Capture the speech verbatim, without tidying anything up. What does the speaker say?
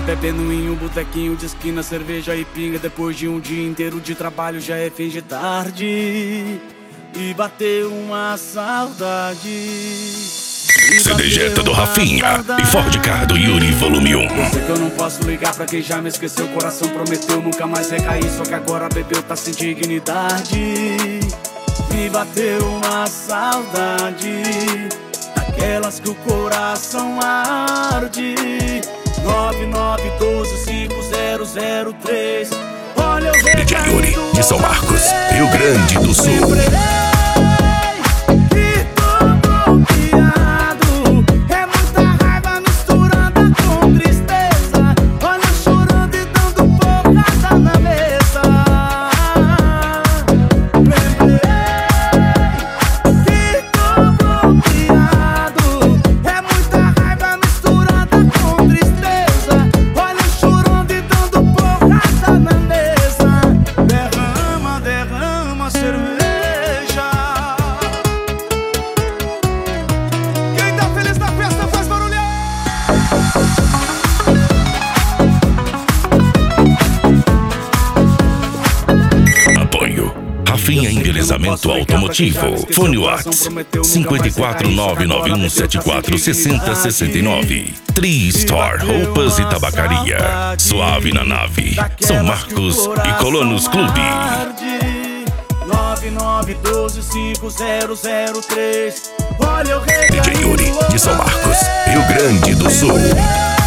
bebendo em um botequinho de esquina, cerveja e pinga. Depois de um dia inteiro de trabalho já é fim de tarde e bateu uma saudade. C D Jetta do Rafinha e Ford Ka do Yuri Volume um. Eu sei que eu não posso ligar pra quem já me esqueceu. O coração prometeu nunca mais recair, só que agora bebeu, tá sem dignidade. Me bateu uma saudade, daquelas que o coração arde. Nove nove um dois cinco zero zero três. Olha o D J Yuri de São Marcos, Rio Grande do Sul. Rafinha Embelezamento Automotivo. Fone WhatsApp cinco quatro nove nove um sete quatro seis zero seis nove. Tri Store Roupas e Tabacaria. Suave na Nave, São Marcos e Colonos Clube. nove nove um dois cinco zero zero três. D J Yuri de São Marcos, Rio Grande do Sul.